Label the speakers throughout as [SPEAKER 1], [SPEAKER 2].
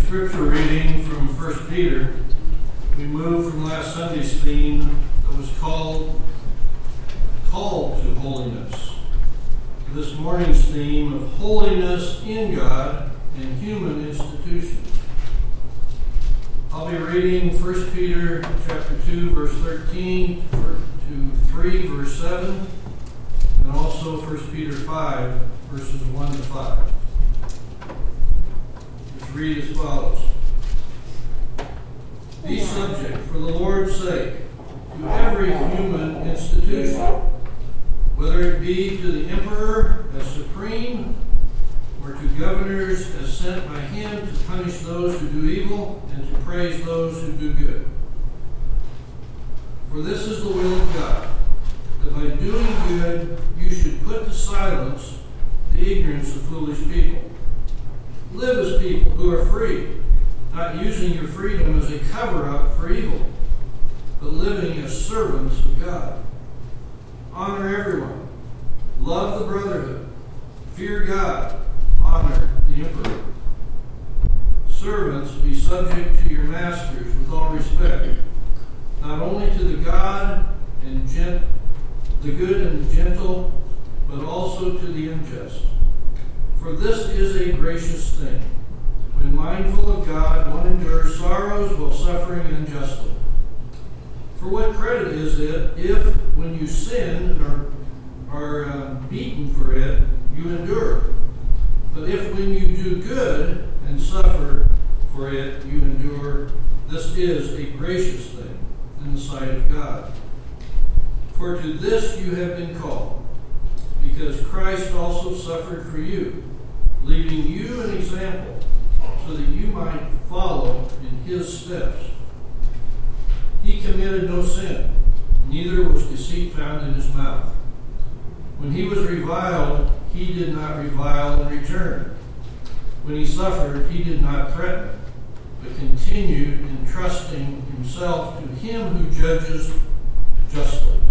[SPEAKER 1] scripture reading from 1 Peter, we move from last Sunday's theme that was called to holiness, to this morning's theme of holiness in God and human institutions. I'll be reading 1 Peter chapter 2, verse 13 to 3, verse 7, and also 1 Peter 5, verses 1 to 5. Let's read as follows. Be subject for the Lord's sake to every human institution, whether it be to the emperor as supreme, or to governors as sent by him to punish those who do evil and to praise those who do good. For this is the will of God, that by doing good you should put to silence the ignorance of foolish people. Live as people who are free, not using your freedom as a cover-up for evil, but living as servants of God. Honor everyone. Love the brotherhood. Fear God. Honor the emperor. Servants, be subject to your masters with all respect, not only to the God and the good and the gentle, but also to the unjust. For this is a gracious thing. When mindful of God, one endures sorrows while suffering unjustly. For what credit is it if, when you sin and are beaten for it, you endure? But if when you do good and suffer for it, you endure, this is a gracious thing in the sight of God. For to this you have been called, because Christ also suffered for you, leaving you an example, so that you might follow in his steps. He committed no sin, neither was deceit found in his mouth. When he was reviled, he did not revile in return. When he suffered, he did not threaten, but continued entrusting himself to him who judges justly.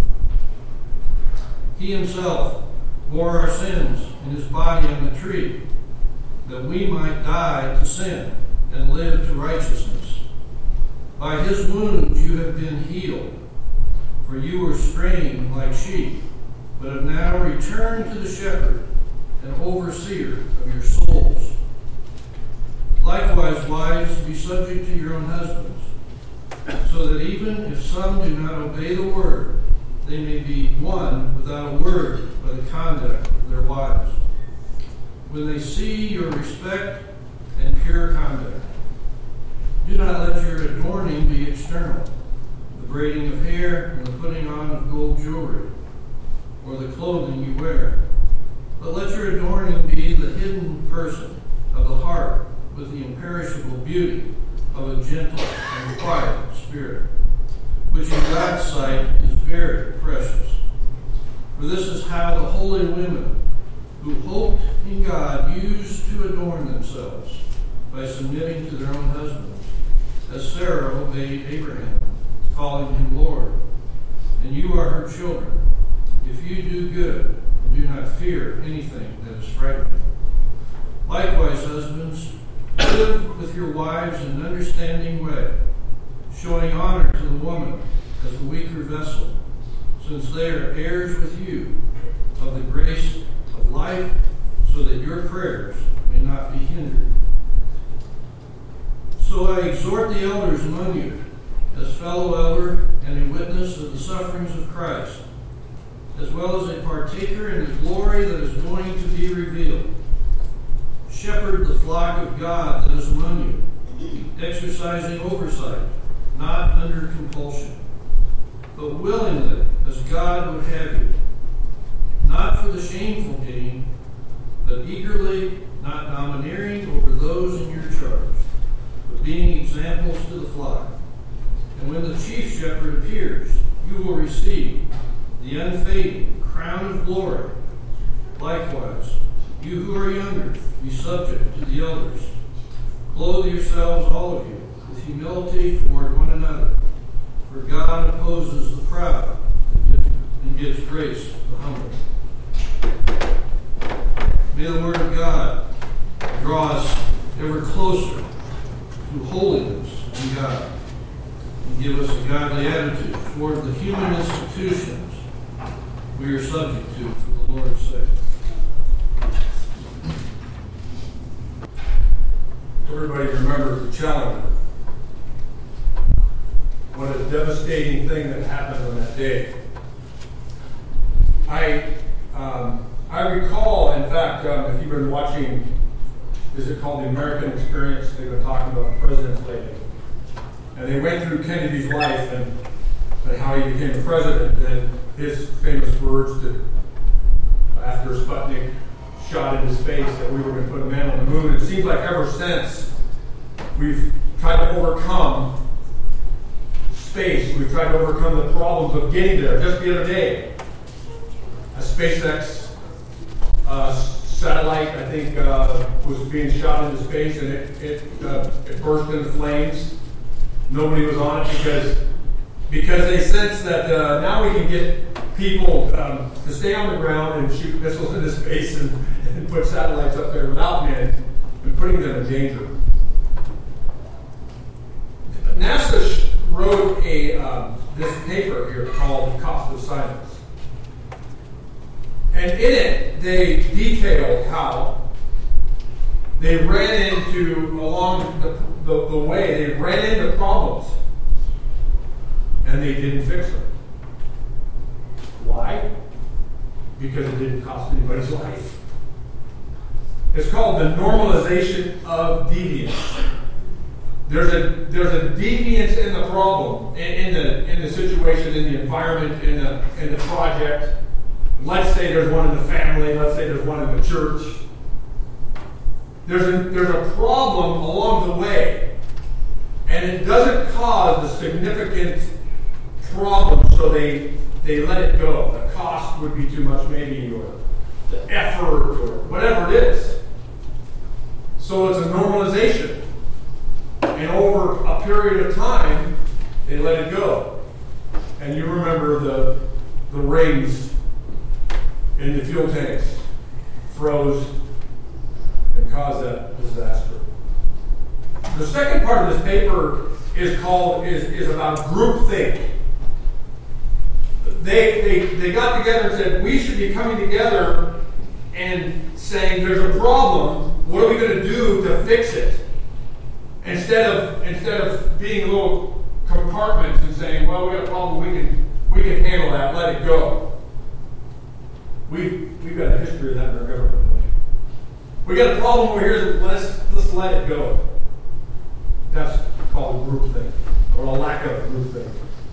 [SPEAKER 1] He himself bore our sins in his body on the tree, that we might die to sin and live to righteousness. By his wounds you have been healed, for you were straying like sheep, but have now returned to the shepherd and overseer of your souls. Likewise, wives, be subject to your own husbands, so that even if some do not obey the word, they may be won without a word by the conduct of their wives, when they see your respect and pure conduct. Do not let your adorning be external, the braiding of hair and the putting on of gold jewelry, or the clothing you wear, but let your adorning be the hidden person of the heart, with the imperishable beauty of a gentle and quiet spirit, which in God's sight is very precious. For this is how the holy women who hoped in God used to adorn themselves, by submitting to their own husbands, as Sarah obeyed Abraham, calling him Lord. And you are her children, if you do good and do not fear anything that is frightening. Likewise, husbands, live with your wives in an understanding way, showing honor to the woman as the weaker vessel, since they are heirs with you of the grace of life, so that your prayers may not be hindered. So I exhort the elders among you, as fellow elder and a witness of the sufferings of Christ, as well as a partaker in the glory that is going to be revealed. Shepherd the flock of God that is among you, exercising oversight, not under compulsion, but willingly, as God would have you, not for the shameful gain, but eagerly, not domineering over those in your charge, but being examples to the flock. And when the chief shepherd appears, you will receive the unfading crown of glory. Likewise, you who are younger, be subject to the elders. Clothe yourselves, all of you, with humility toward one another. For God opposes the proud and gives grace to the humble. May the word of God draw us ever closer to holiness in God. And give us a godly attitude toward the human institutions we are subject to for the Lord's sake.
[SPEAKER 2] Everybody remembers the Challenger. What a devastating thing that happened on that day. I recall, in fact, if you've been watching, is it called The American Experience? They've been talking about the presidents lately. And they went through Kennedy's life and how he became the president, and his famous words that after Sputnik shot into space that we were going to put a man on the moon. It seems like ever since we've tried to overcome space. We've tried to overcome the problems of getting there. Just the other day, a SpaceX satellite, I think, was being shot into space, and it burst into flames. Nobody was on it because they sensed that now we can get people to stay on the ground and shoot missiles into space and put satellites up there without men and putting them in danger. NASA wrote this paper here called The Cost of Silence. And in it, they detailed how they ran into, along the way, they ran into problems. And they didn't fix them. Why? Because it didn't cost anybody's life. It's called the normalization of deviance. There's a deviance in the problem, in the situation, in the environment, in the project. Let's say there's one in the family. Let's say there's one in the church. There's a problem along the way, and it doesn't cause a significant problem, so they let it go. The cost would be too much, maybe, or the effort, or whatever it is. So it's a normalization. And over a period of time, they let it go. And you remember the rings in the fuel tanks froze and caused that disaster. The second part of this paper is about groupthink. They got together and said, we should be coming together and saying, there's a problem, what are we going to do to fix it? Instead of being little compartments and saying, well, we got a problem, we can handle that, let it go. We've got a history of that in our government. We got a problem over here, let's let it go. That's called a groupthink, or a lack of groupthink.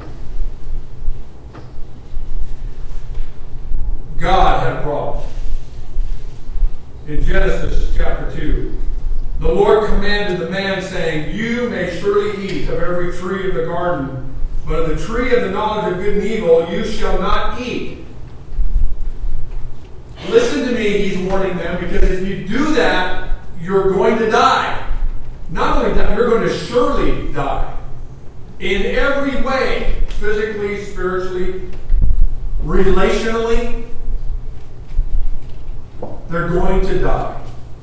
[SPEAKER 2] God had a problem. In Genesis chapter 2, the Lord commanded the man, saying, you may surely eat of every tree of the garden, but of the tree of the knowledge of good and evil you shall not eat. Listen to me, he's warning them, because if you do that, you're going to die. Not only that, you're going to surely die. In every way, physically, spiritually, relationally, they're going to die.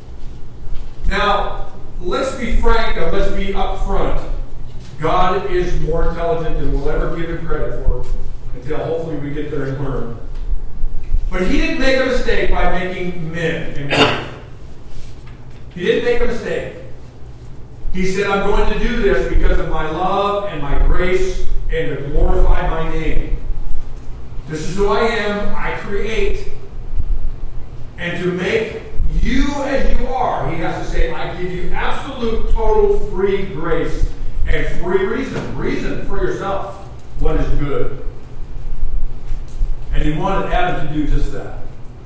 [SPEAKER 2] Now, let's be frank and let's be upfront. God is more intelligent than we'll ever give him credit for until hopefully we get there and learn. But he didn't make a mistake by making men and women. He didn't make a mistake. He said, I'm going to do this because of my love and my grace and to glorify my name. This is who I am. I create. And to make you as you are, he has to say, I give you absolute, total, free grace and free reason. Reason for yourself what is good. And he wanted Adam to do just that.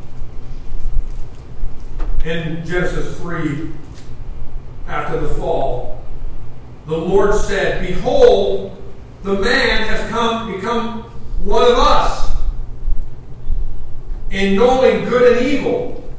[SPEAKER 2] In Genesis 3, after the fall, the Lord said, behold, the man has become one of us in knowing good and evil.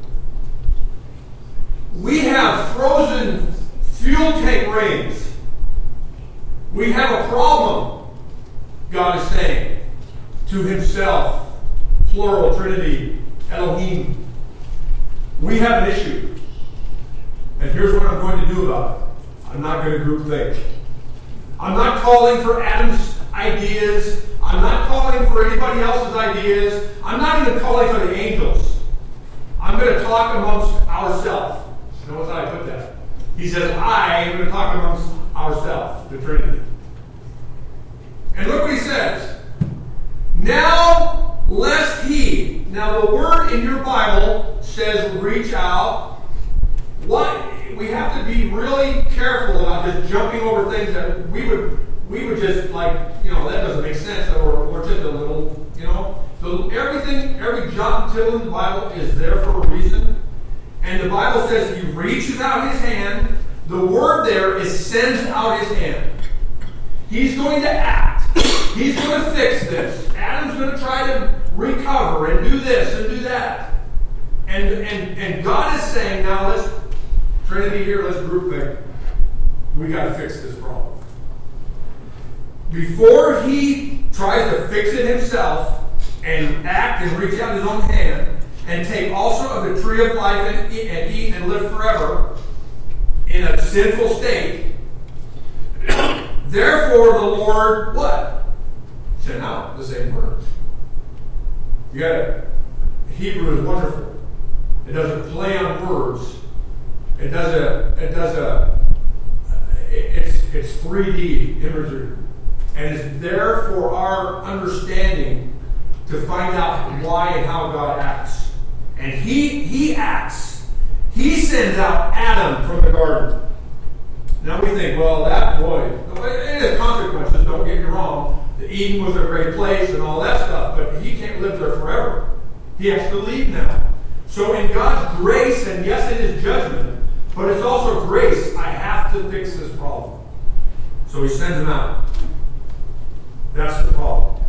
[SPEAKER 2] We have frozen fuel tank rings. We have a problem, God is saying to himself, plural, Trinity, Elohim. We have an issue. And here's what I'm going to do about it. I'm not going to group think. I'm not calling for Adam's ideas. I'm not calling for anybody else's ideas. I'm not even calling for the angels. I'm going to talk amongst ourselves. Notice how I put that. He says, I am going to talk amongst ourselves, the Trinity. And look what he says. Now, lest he. Now, the word in your Bible says reach out. What? We have to be really careful about just jumping over things that we would just like, that doesn't make sense, or just a little, So every jot and tittle in the Bible is there for a reason. And the Bible says he reaches out his hand. The word there is sends out his hand. He's going to act. He's going to fix this. Adam's going to try to recover and do this and do that. And God is saying, now let's, Trinity here, let's group think. We got to fix this problem. Before he tries to fix it himself and act and reach out his own hand and take also of the tree of life and eat and live forever in a sinful state, therefore the Lord, what? Sent out the same word. You got it. Hebrew is wonderful. It doesn't play on words. It's 3D imagery. And it's there for our understanding to find out why and how God acts. And he acts. He sends out Adam from the garden. Now we think, well, it has consequences, don't get me wrong. The Eden was a great place and all that stuff, but he can't live there forever. He has to leave now. So in God's grace, and yes, it is judgment, but it's also grace, I have to fix this problem. So he sends him out. That's the problem.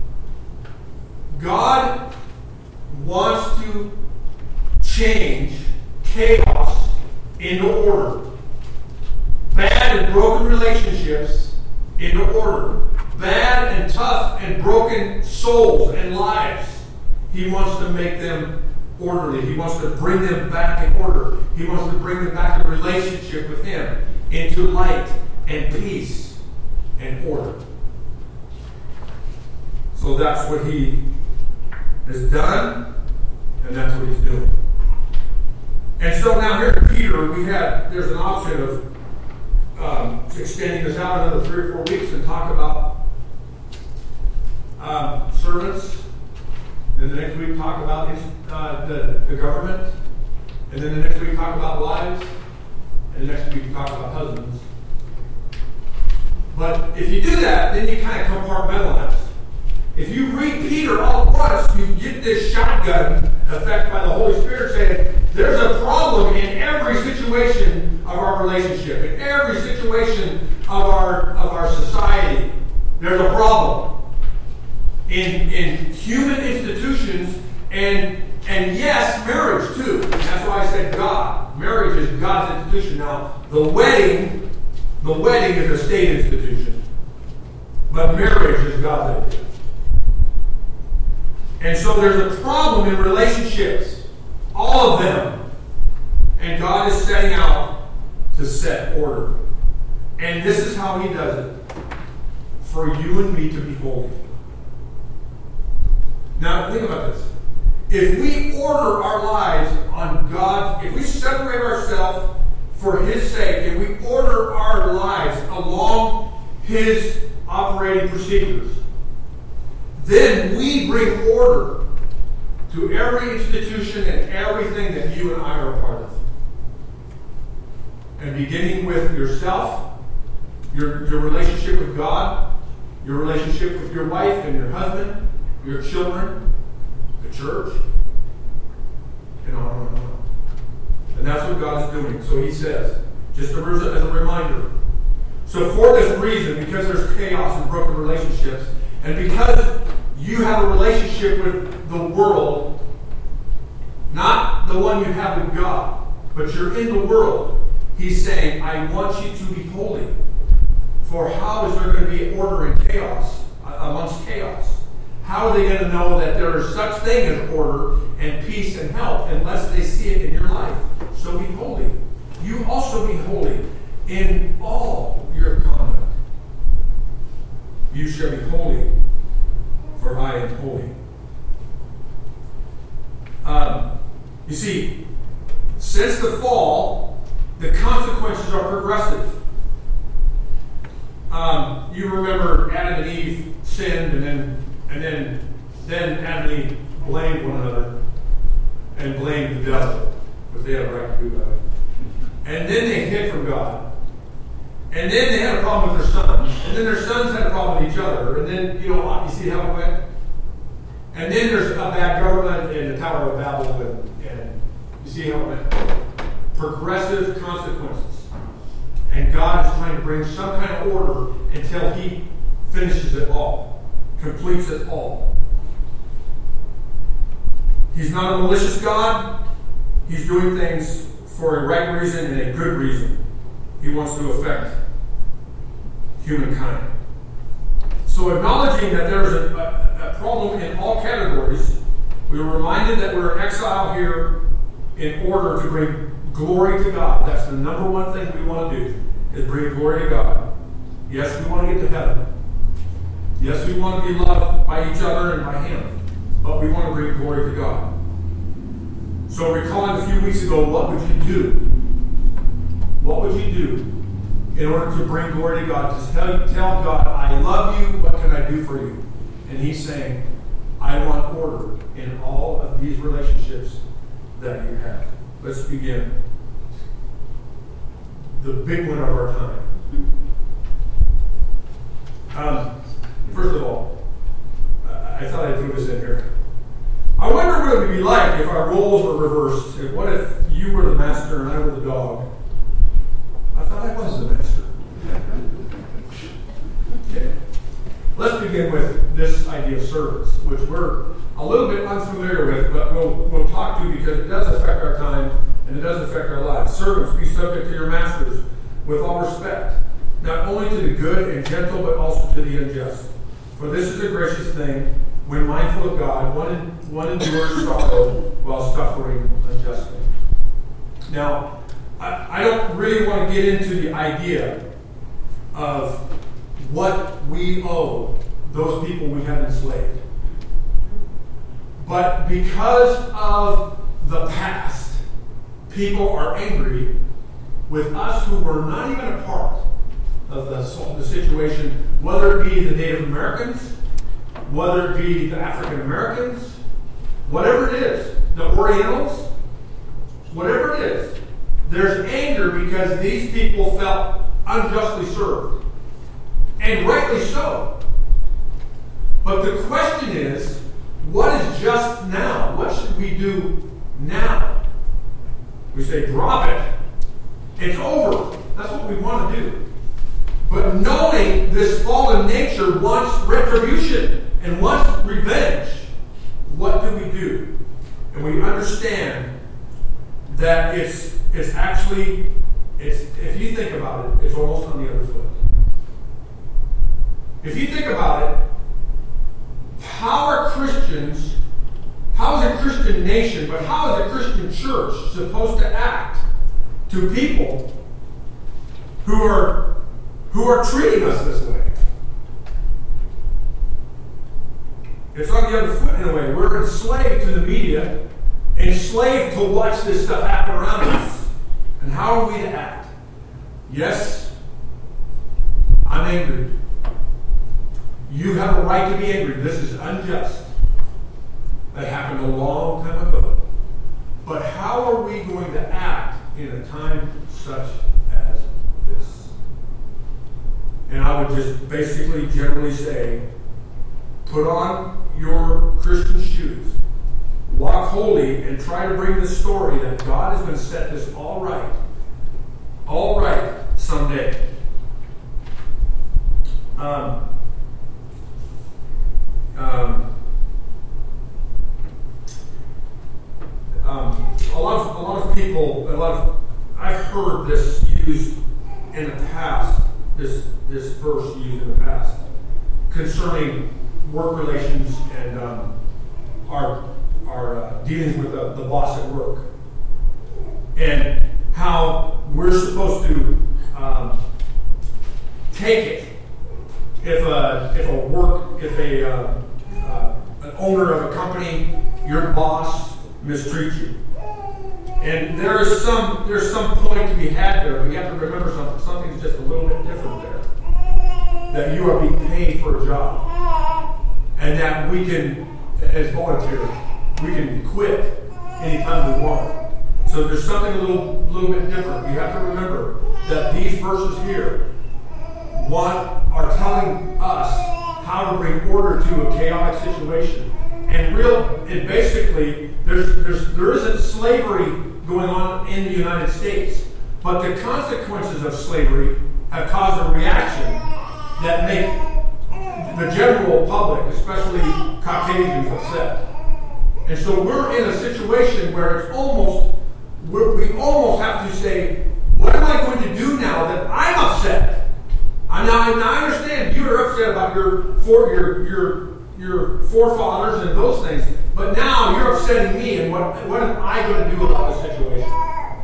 [SPEAKER 2] God wants to change chaos into order. Bad and broken relationships into order. Bad and tough and broken souls and lives. He wants to make them orderly. He wants to bring them back in order. He wants to bring them back in relationship with Him, into light and peace and order. So that's what He has done, and that's what He's doing. And so now here in Peter, there's an option of extending this out another 3 or 4 weeks and talk about servants. Then the next week talk about the government. And then the next week talk about wives. And the next week talk about husbands. But if you do that, then you kind of compartmentalize. If you read Peter all at once, you get this shotgun effect by the Holy Spirit saying, there's a problem in every situation of our relationship, in every situation of our society. There's a problem. In human institutions, and yes, marriage too. And that's why I said God. Marriage is God's institution. Now, the wedding is a state institution. But marriage is God's idea. And so there's a problem in relationships. All of them. And God is setting out to set order. And this is how He does it. For you and me to be holy. Now, think about this. If we order our lives on God, if we separate ourselves for His sake, and we order our lives along His operating procedures, then we bring order to every institution and everything that you and I are a part of. And beginning with yourself, your relationship with God, your relationship with your wife and your husband, your children, the church, and on and on and on. And that's what God is doing. So He says, just as a reminder. So for this reason, because there's chaos and broken relationships, and because you have a relationship with the world, not the one you have with God, but you're in the world, He's saying, I want you to be holy. For how is there going to be order and chaos amongst chaos? How are they going to know that there is such thing as order and peace and health unless they see it in your life? So be holy. You also be holy in all your conduct. You shall be holy, for I am holy. You see, since the fall, the consequences are progressive. You remember Adam and Eve sinned, and then Adam and Eve blamed one another and blamed the devil, because they had a right to do that. And then they hid from God. And then they had a problem with their sons. And then their sons had a problem with each other. And then, you see how it went? And then there's a bad government and the Tower of Babel. And you see how it went? Progressive consequences. And God is trying to bring some kind of order until He finishes it all, completes it all. He's not a malicious God. He's doing things for a right reason and a good reason. He wants to affect humankind. So acknowledging that there's a problem in all categories, we were reminded that we're in exile here in order to bring glory to God. That's the number one thing we want to do, is bring glory to God. Yes, we want to get to heaven. Yes, we want to be loved by each other and by Him. But we want to bring glory to God. So recalling a few weeks ago, what would you do? What would you do in order to bring glory to God? Just tell God, I love you, what can I do for you? And He's saying, I want order in all of these relationships that you have. Let's begin. The big one of our time. First of all, I thought I'd throw this in here. I wonder what it would be like if our roles were reversed. What if you were the master and I were the dog? I thought I was the master. Okay. Let's begin with this idea of service, which we're a little bit unfamiliar with, but we'll talk to because it does affect our time and it does affect our lives. Servants, be subject to your masters with all respect, not only to the good and gentle, but also to the unjust. For this is a gracious thing, when mindful of God, one endures sorrow while suffering unjustly. Now, I don't really want to get into the idea of what we owe those people we have enslaved. But because of the past, people are angry with us who were not even a part of the situation, whether it be the Native Americans, whether it be the African Americans, whatever it is, the Orientals, whatever it is, there's anger because these people felt unjustly served. And rightly so. But the question is, what is just now? What should we do now? We say, drop it. It's over. That's what we want to do. But knowing this fallen nature wants retribution and wants revenge, what do we do? And we understand that it's actually, if you think about it, it's almost on the other foot. If you think about it, how is a Christian nation, but how is a Christian church supposed to act to people who are treating us this way? It's on the other foot in a way. We're enslaved to the media, enslaved to watch this stuff happen around us. And how are we to act? Yes, I'm angry. You have a right to be angry. This is unjust. That happened a long time ago. But how are we going to act in a time such as this? And I would just basically generally say, put on your Christian shoes, walk holy, and try to bring the story that God is going to set this all right someday. I've heard this used in the past, this verse used in the past, concerning work relations and our dealings with the boss at work, and how we're supposed to take it if an owner of a company, your boss, mistreats you. And there's some point to be had there, but you have to remember something's just a little bit different there. That you are being paid for a job. And that we can, as volunteers, we can quit anytime we want. So there's something a little bit different. You have to remember that these verses here are telling us how to bring order to a chaotic situation. And basically, there isn't slavery going on in the United States, but the consequences of slavery have caused a reaction that make the general public, especially Caucasians, upset. And so we're in a situation where we almost have to say, what am I going to do now that I'm upset? Now I understand you're upset about your forefathers and those things, but now you're upsetting me, and what am I going to do about the situation?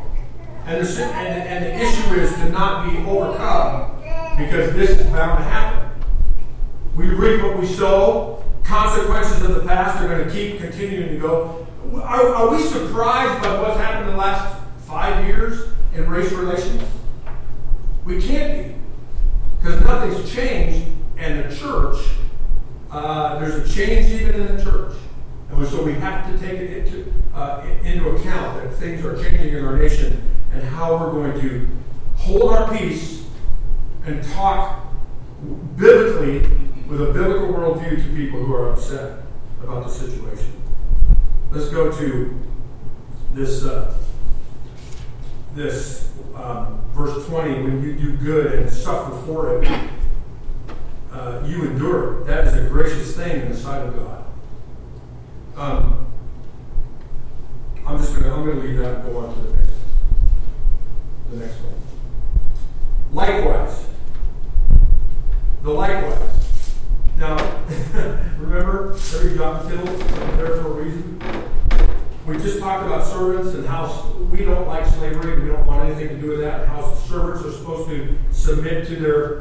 [SPEAKER 2] And the issue is to not be overcome, because this is bound to happen. We reap what we sow. Consequences of the past are going to keep continuing to go. Are we surprised by what's happened in the last 5 years in race relations? We can't be, because nothing's changed, and the church, there's a change even in the church. And so we have to take it into account that things are changing in our nation, and how we're going to hold our peace and talk biblically with a biblical worldview to people who are upset about the situation. Let's go to this verse 20. When you do good and suffer for it, you endure it. That is a gracious thing in the sight of God. I'm going to leave that and go on to the next one. Likewise. The likewise. Now, remember, every jot and tittle is there for a reason. We just talked about servants and how we don't like slavery. We don't want anything to do with that. How servants are supposed to submit to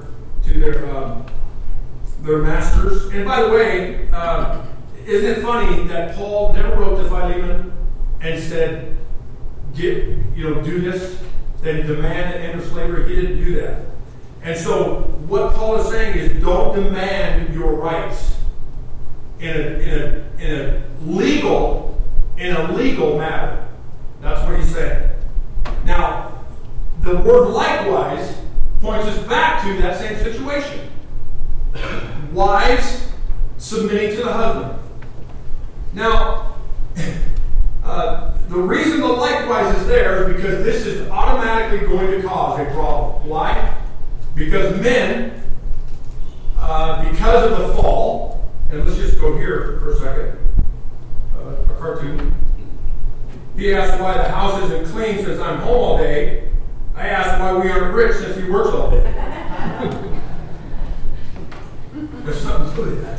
[SPEAKER 2] their masters. And by the way, isn't it funny that Paul never wrote to Philemon and said, do this, then demand the end of slavery? He didn't do that. And so what Paul is saying is, don't demand your rights in a legal matter. That's what he's saying. Now, the word likewise points us back to that same situation. Wives submitting to the husband. Now, the reason the likewise is there is because this is automatically going to cause a problem. Why? Because men, because of the fall, and let's just go here for a second, a cartoon. He asked why the house isn't clean since I'm home all day. I asked why we aren't rich since he works all day. There's something to that.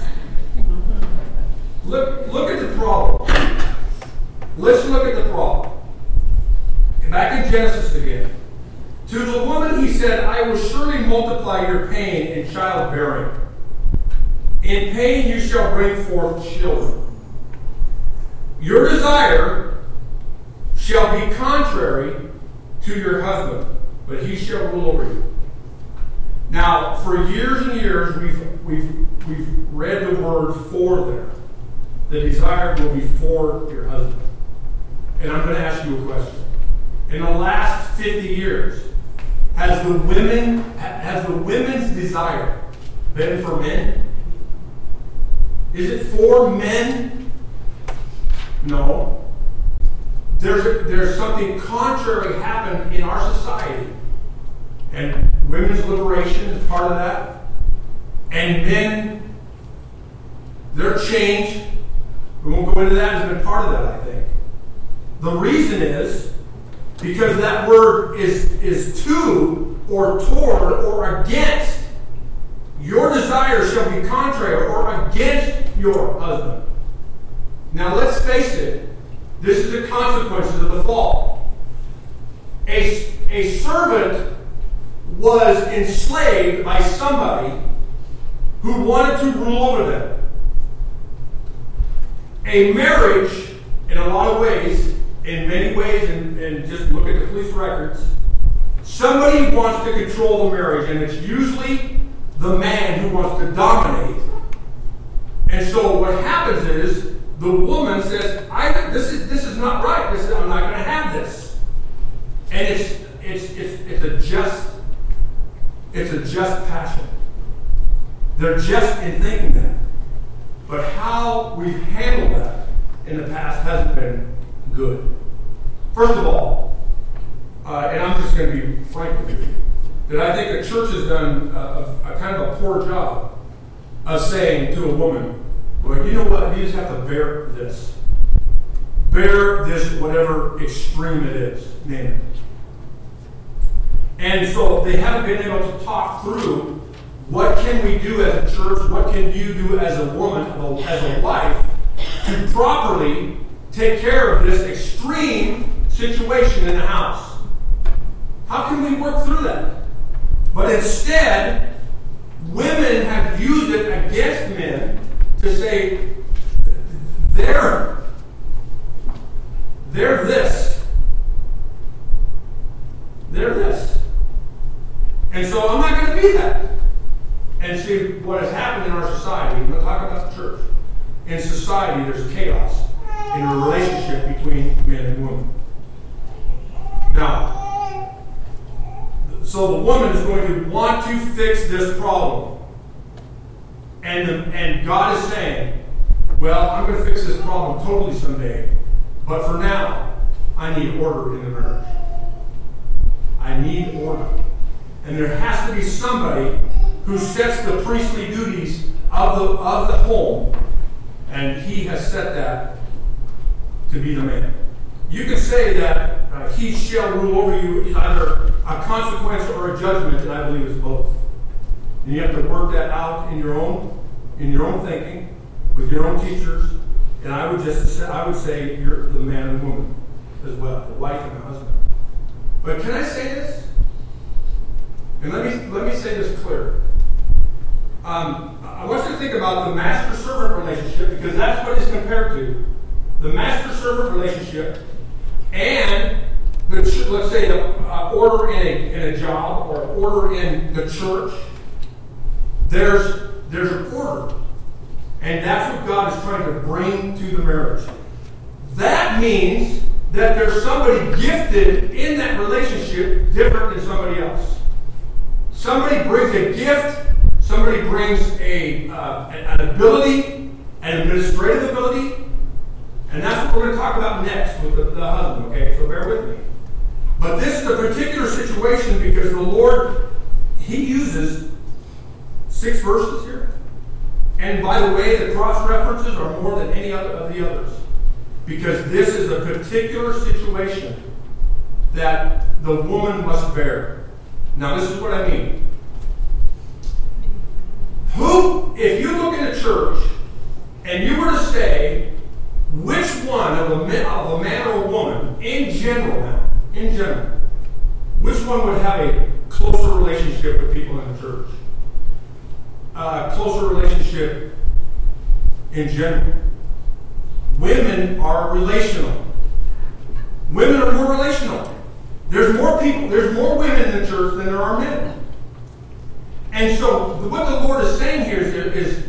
[SPEAKER 2] Look at the problem. Let's look at the problem. Back in Genesis again. To the woman he said, I will surely multiply your pain in childbearing. In pain you shall bring forth children. Your desire shall be contrary to your husband, but he shall rule over you. Now, for years and years, we've read the word for there. The desire will be for your husband. And I'm going to ask you a question. In the last 50 years, has the women's desire been for men? Is it for men? No. There's something contrary happened in our society. And women's liberation is part of that. And men, their change, we won't go into that, has been part of that, I think. The reason is because that word is to or toward or against. Your desire shall be contrary or against your husband. Now let's face it, this is the consequences of the fall. A servant was enslaved by somebody who wanted to rule over them. A marriage, in a lot of ways, in many ways, and just look at the police records, somebody wants to control the marriage, and it's usually the man who wants to dominate. And so what happens is the woman says, "This is not right. I'm not going to have this." And it's a just passion. They're just in thinking that. But how we've handled that in the past hasn't been good. First of all, and I'm just going to be frank with you, that I think the church has done a kind of a poor job of saying to a woman, "Well, you know what? You just have to bear this. Bear this, whatever extreme it is. Name it." And so they haven't been able to talk through what can we do as a church, what can you do as a woman, as a wife, to properly take care of this extreme situation in the house. How can we work through that? But instead, women have used it against men to say, they're this. They're this. And so I'm not going to be that. And see, what has happened in our society, we're not talking about the church. In society, there's chaos in a relationship between men and women. Now, so the woman is going to want to fix this problem. And God is saying, well, I'm going to fix this problem totally someday. But for now, I need order in the marriage. I need order. And there has to be somebody who sets the priestly duties of the home. And he has set that to be the man. You can say that he shall rule over you is either a consequence or a judgment, and I believe it's both. And you have to work that out in your own thinking, with your own teachers. And I would say you're the man and woman as well, the wife and the husband. But can I say this? And let me say this clear. I want you to think about the master-servant relationship, because that's what it's compared to. The master-servant relationship and let's say order in a job or order in the church. There's an order. And that's what God is trying to bring to the marriage. That means that there's somebody gifted in that relationship different than somebody else. Somebody brings a gift. Somebody brings an ability, an administrative ability. And that's what we're going to talk about next with the husband, okay? So bear with me. But this is a particular situation because the Lord, He uses 6 verses here. And by the way, the cross references are more than any other of the others. Because this is a particular situation that the woman must bear. Now, this is what I mean. If you look in a church and you were to say, which one of a man or a woman, in general, which one would have a closer relationship with people in the church? Closer relationship in general. Women are relational. Women are more relational. There's more women in the church than there are men. And so what the Lord is saying here is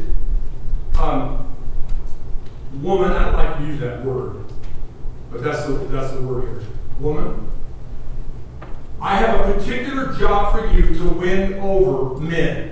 [SPEAKER 2] woman, I don't like to use that word, but that's the word here. Woman, I have a particular job for you to win over men.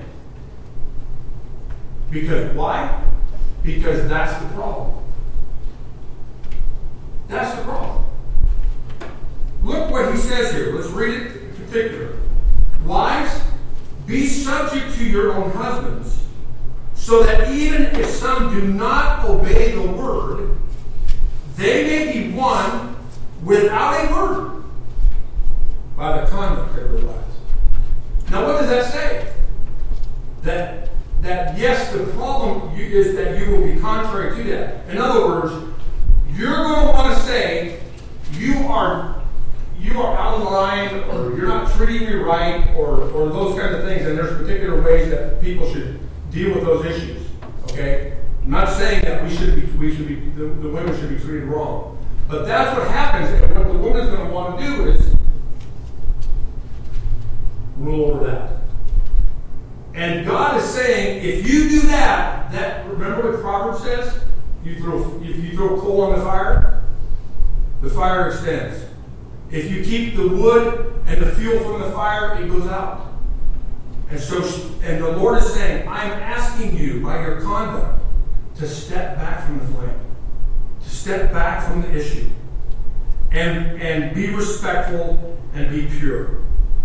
[SPEAKER 2] Because why? Because that's the problem. That's the problem. Look what he says here. Let's read it in particular. Wives, be subject to your own husbands, so that even if some do not obey the word, they may be won without a word by the conduct of their lives. Now, what does that say? That yes, the problem is that you will be contrary to that. In other words, you're going to want to say you are you are out of line, or you're not treating me right, or those kinds of things, and there's particular ways that people should deal with those issues. Okay? I'm not saying that the women should be treated wrong. But that's what happens, and what the woman's going to want to do is rule over that. And God is saying, if you do that remember what Proverbs says? If you throw coal on the fire extends. If you keep the wood and the fuel from the fire, it goes out. And the Lord is saying, I'm asking you by your conduct to step back from the flame, to step back from the issue, and be respectful and be pure.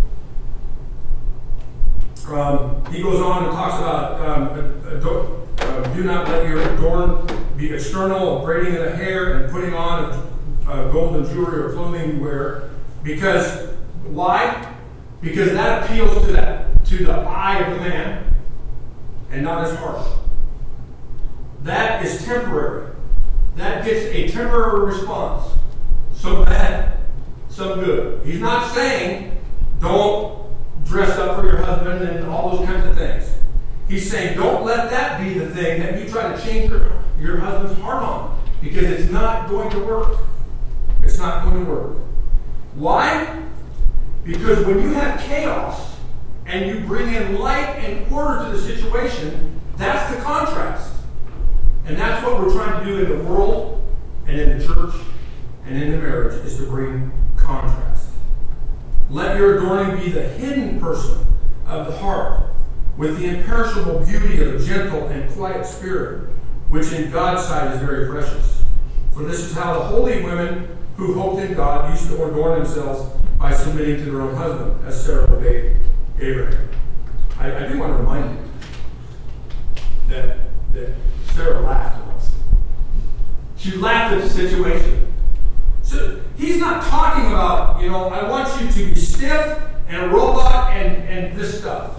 [SPEAKER 2] He goes on and talks about do not let your adorn be external, braiding of the hair and putting on gold and jewelry or clothing you wear. Because why? Because that appeals to the eye of the man and not his heart. That is temporary. That gets a temporary response. Some bad, some good. He's not saying don't dress up for your husband and all those kinds of things. He's saying don't let that be the thing that you try to change your husband's heart on, because it's not going to work. It's not going to work. Why? Because when you have chaos and you bring in light and order to the situation, that's the contrast. And that's what we're trying to do in the world and in the church and in the marriage, is to bring contrast. Let your adorning be the hidden person of the heart, with the imperishable beauty of a gentle and quiet spirit, which in God's sight is very precious. For this is how the holy women who hoped in God used to adorn themselves by submitting to their own husband, as Sarah obeyed Abraham. I do want to remind you that Sarah laughed at us. She laughed at the situation. So he's not talking about, I want you to be stiff and a robot and this stuff.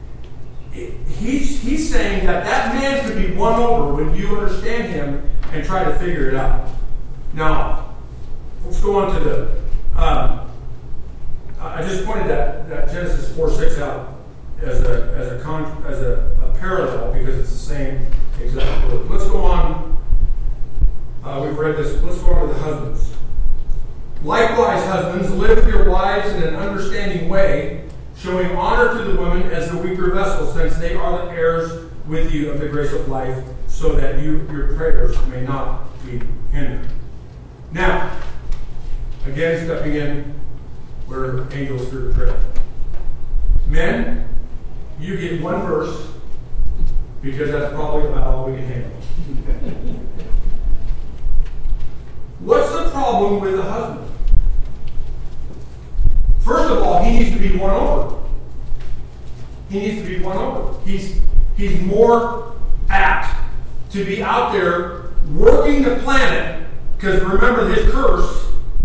[SPEAKER 2] He's saying that man could be won over when you understand him and try to figure it out. Now, let's go on to I just pointed that Genesis 4:6 out as a parallel, because it's the same exact word. Let's go on. We've read this. Let's go on to the husbands. Likewise, husbands, live with your wives in an understanding way, showing honor to the women as the weaker vessel, since they are the heirs with you of the grace of life, so that your prayers may not be hindered. Now, again, stepping in where angels fear to tread. Men, you get one verse, because that's probably about all we can handle. What's the problem with the husband? First of all, he needs to be won over. He needs to be won over. He's more apt to be out there working the planet, because remember his curse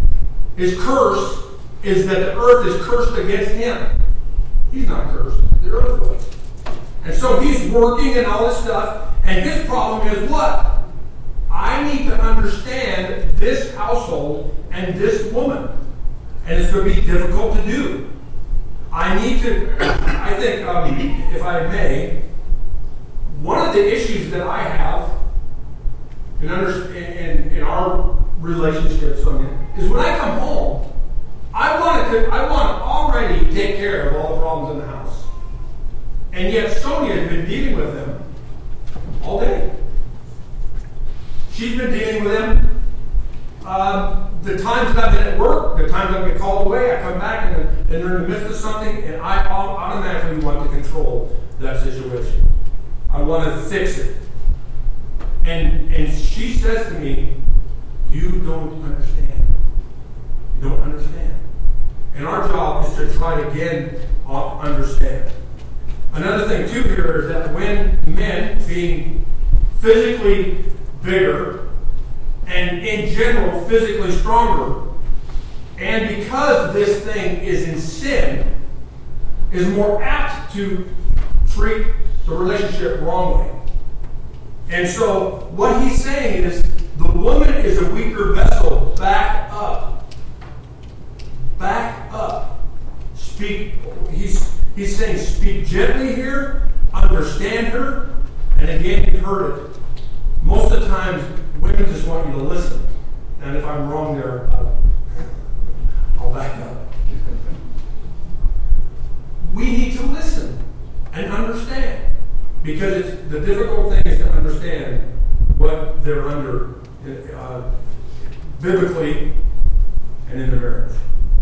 [SPEAKER 2] is that the earth is cursed against him. He's not cursed. The earth was. And so he's working and all this stuff, and his problem is what? I need to understand this household and this woman. And it's going to be difficult to do. I think, if I may, one of the issues that I have in our relationship, Sonia, is when I come home, I want to already take care of all the problems in the house. And yet Sonia has been dealing with them all day. She's been dealing with them. The times that I've been at work, the times I get called away, I come back and they're in the midst of something, and I automatically want to control that situation. I want to fix it. And she says to me, you don't understand. You don't understand. And our job is to try to again understand. Another thing too here is that when men, being physically bigger and in general physically stronger, and because this thing is in sin, is more apt to treat the relationship wrongly. And so what he's saying is the woman is a weaker vessel. Back up. Back he's saying speak gently here, understand her, and again, you've heard it. Most of the times, women just want you to listen. And if I'm wrong there, I'll back up. We need to listen and understand. Because the difficult thing is to understand what they're under biblically and in the marriage.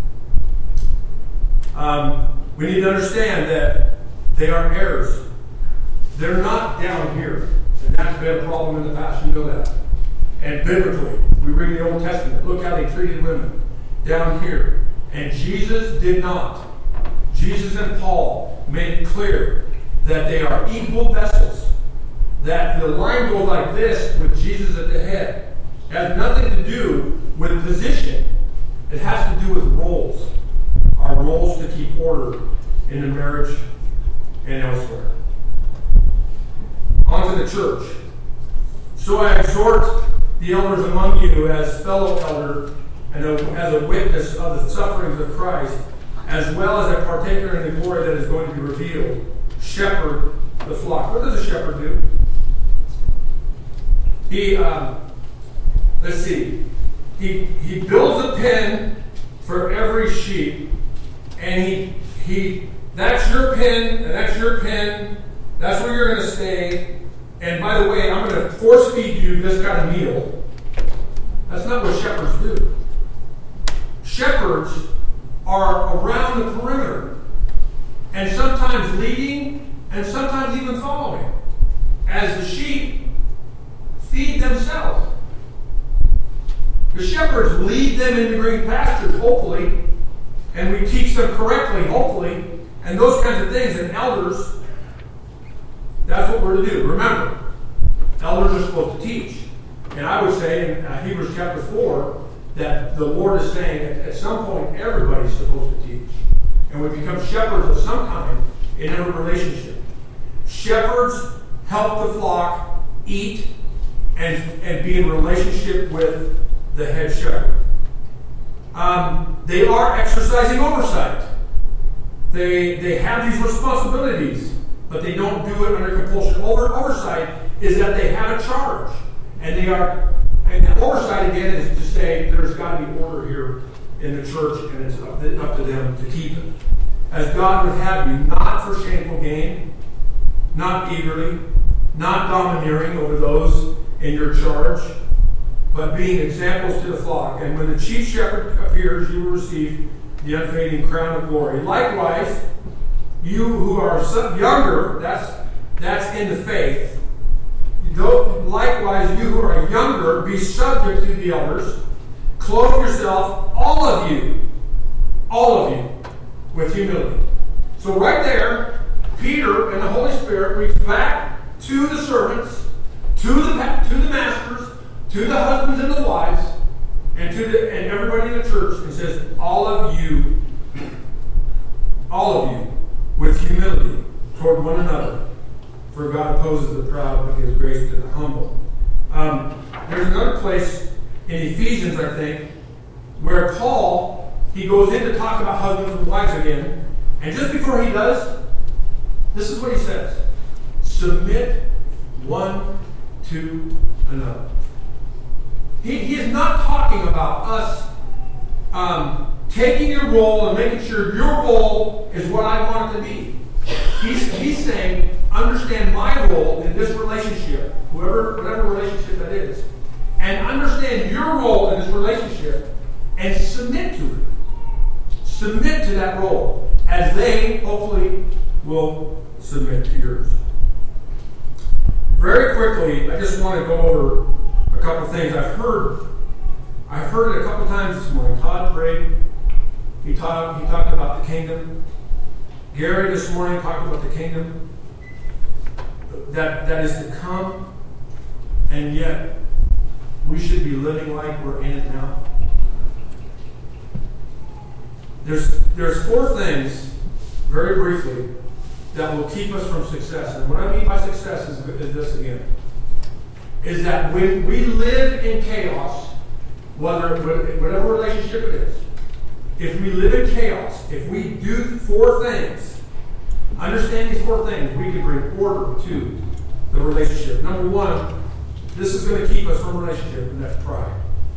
[SPEAKER 2] We need to understand that they are heirs. They're not down here. And that's been a problem in the past, you know that. And biblically, we read in the Old Testament, look how they treated women down here. And Jesus did not. Jesus and Paul made it clear that they are equal vessels. That the line goes like this with Jesus at the head. It has nothing to do with position. It has to do with roles. Our roles to keep order in the marriage and elsewhere. On to the church. So I exhort the elders among you as fellow elder and as a witness of the sufferings of Christ, as well as a partaker in the glory that is going to be revealed. Shepherd the flock. What does a shepherd do? He builds a pen for every sheep, and he that's your pen, and that's your pen. That's where you're going to stay. And by the way, I'm going to force feed you this kind of meal. That's not what shepherds do. Shepherds are around the perimeter, and sometimes leading, and sometimes even following, as the sheep feed themselves. The shepherds lead them into green pastures, hopefully, and we teach them correctly, hopefully, and those kinds of things. And elders, that's what we're to do. Remember, elders are supposed to teach. And I would say in Hebrews chapter 4 that the Lord is saying at some point everybody's supposed to teach. And we become shepherds of some kind in every relationship. Shepherds help the flock eat and be in relationship with the head shepherd. They are exercising oversight. They have these responsibilities, but they don't do it under compulsion. Oversight is that they have a charge. And the oversight again is to say there's got to be order here in the church, and it's up to them to keep it. As God would have you, not for shameful gain, not eagerly, not domineering over those in your charge, but being examples to the flock. And when the chief shepherd appears, you will receive the unfading crown of glory. Likewise, you who are younger, that's in the faith. Likewise, you who are younger, be subject to the elders. Clothe yourself, all of you, with humility. So right there, Peter and the Holy Spirit reach back to the servants, to the masters, to the husbands and the wives, and everybody in the church, and says, all of you, with humility toward one another. For God opposes the proud, but gives grace to the humble. There's another place in Ephesians, I think, where Paul, he goes in to talk about husbands and wives again. And just before he does, this is what he says. Submit one to another. He is not talking about us taking your role and making sure your role is what I want it to be. He's saying, understand my role in this relationship, whatever relationship that is, and understand your role in this relationship and submit to it. Submit to that role as they hopefully will submit to yours. Very quickly, I just want to go over a couple things I've heard it a couple times this morning. Todd prayed. He talked about the kingdom. Gary this morning talked about the kingdom that is to come, and yet we should be living like we're in it now. There's four things, very briefly, that will keep us from success. And what I mean by success is this again. Is that when we live in chaos, whatever relationship it is, if we live in chaos, if we do 4 things, understand these 4 things, we can bring order to the relationship. Number 1, this is going to keep us from a relationship, and that's pride.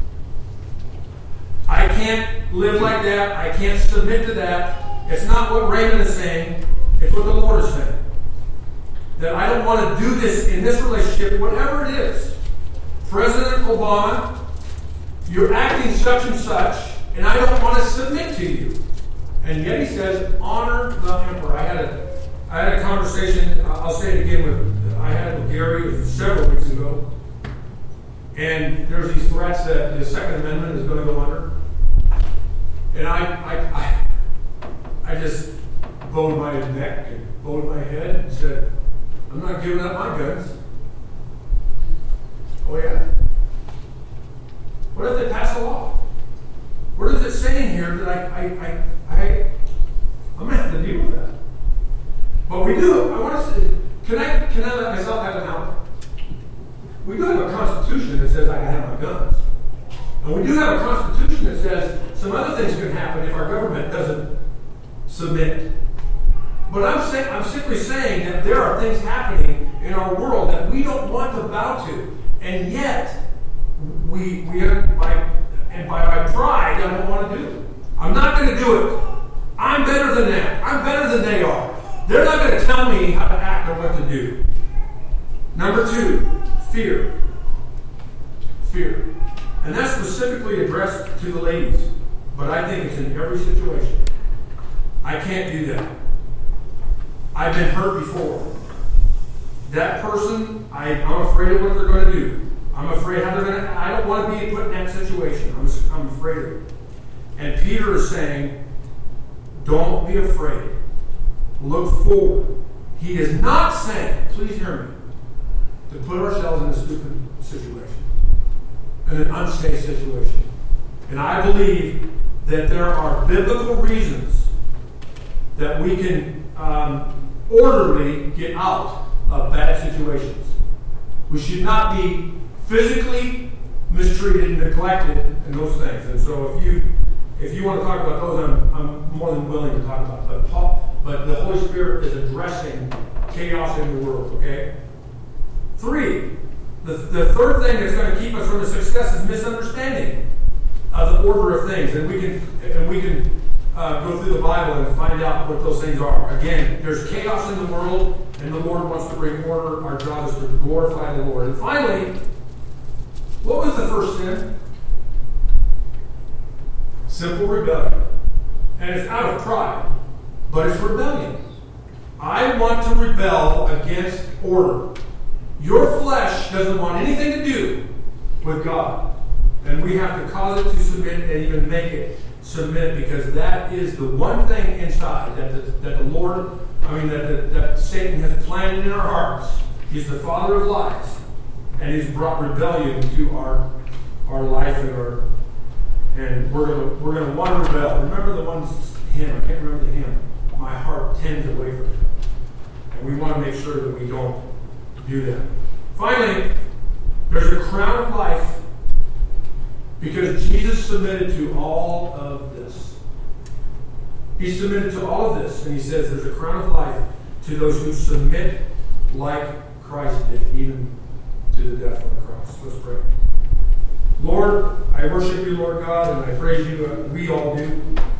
[SPEAKER 2] I can't live like that. I can't submit to that. It's not what Raymond is saying. It's what the Lord is saying. That I don't want to do this in this relationship, whatever it is. President Obama, you're acting such and such, and I don't want to submit to you. And yet he says, honor the emperor. I had a conversation, I'll say it again, I had it with Gary several weeks ago. And there's these threats that the Second Amendment is going to go under. And I just bowed my neck and bowed my head and said, I'm not giving up my guns. Oh yeah? What if they pass a law? What is it saying here that I'm going to have to deal with that? But we do. I want to say, can I let myself have an out? We do have a constitution that says I can have my guns. And we do have a constitution that says some other things can happen if our government doesn't submit. But I'm simply saying that there are things happening in our world that we don't want to bow to. And yet, by my pride, I don't want to do it. I'm not going to do it. I'm better than that. I'm better than they are. They're not going to tell me how to act or what to do. Number 2, fear. Fear. And that's specifically addressed to the ladies. But I think it's in every situation. I can't do that. I've been hurt before. That person, I'm afraid of what they're going to do. I'm afraid how they're going to. I don't want to be put in that situation. I'm afraid of it. And Peter is saying, don't be afraid. Look forward. He is not saying, please hear me, to put ourselves in a stupid situation, in an unsafe situation. And I believe that there are biblical reasons that we can orderly get out of bad situations. We should not be physically mistreated, neglected, and those things. And so if you want to talk about those, I'm more than willing to talk about it. But the Holy Spirit is addressing chaos in the world, okay? 3, the third thing that's going to keep us from the success is misunderstanding of the order of things. And we can go through the Bible and find out what those things are. Again, there's chaos in the world, and the Lord wants to bring order. Our job is to glorify the Lord. And finally, what was the first sin? Simple rebellion. And it's out of pride, but it's rebellion. I want to rebel against order. Your flesh doesn't want anything to do with God. And we have to cause it to submit and even make it submit, because that is the one thing inside that Satan has planted in our hearts. He's the father of lies, and he's brought rebellion to our life and we're gonna want to rebel. Remember the one hymn? I can't remember the hymn. My heart tends away from it, and we want to make sure that we don't do that. Finally, there's a crown of life. Because Jesus submitted to all of this. He submitted to all of this. And he says there's a crown of life to those who submit like Christ did, even to the death on the cross. Let's pray. Lord, I worship you, Lord God, and I praise you. We all do.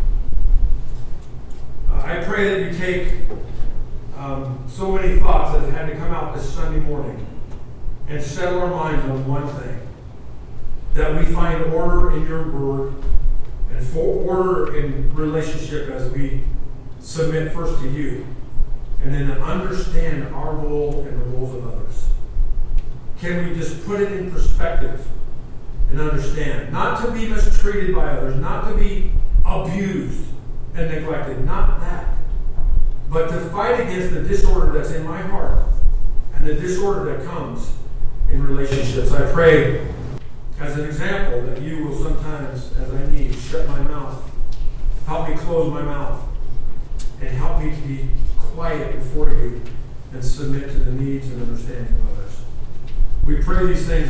[SPEAKER 2] I pray that you take so many thoughts that have had to come out this Sunday morning and settle our minds on one thing. That we find order in your word and for order in relationship as we submit first to you, and then understand our role and the roles of others. Can we just put it in perspective and understand? Not to be mistreated by others, not to be abused and neglected, not that. But to fight against the disorder that's in my heart and the disorder that comes in relationships. I pray, as an example, that you will sometimes, as I need, shut my mouth. Help me close my mouth. And help me to be quiet before you and submit to the needs and understanding of others. We pray these things